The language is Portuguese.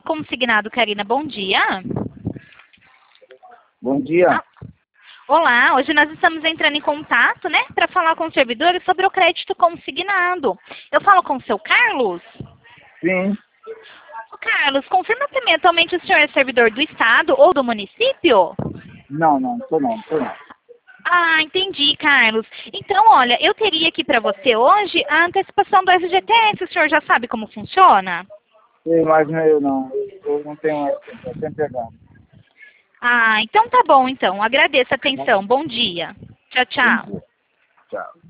Consignado, Karina, bom dia. Bom dia. Olá, hoje nós estamos entrando em contato, né, para falar com os servidores sobre o crédito consignado. Eu falo com o seu Carlos? Sim. Ô, Carlos, confirma para mim, atualmente o senhor é servidor do Estado ou do município? Não, tô não. Ah, entendi, Carlos. Então, olha, eu teria aqui para você hoje a antecipação do FGTS. O senhor já sabe como funciona? Sim, mas eu não. Eu não tenho essa, tô sem pegar. Ah, então tá bom, então. Agradeço a atenção. Bom dia. Tchau, Bom tchau. dia. Tchau.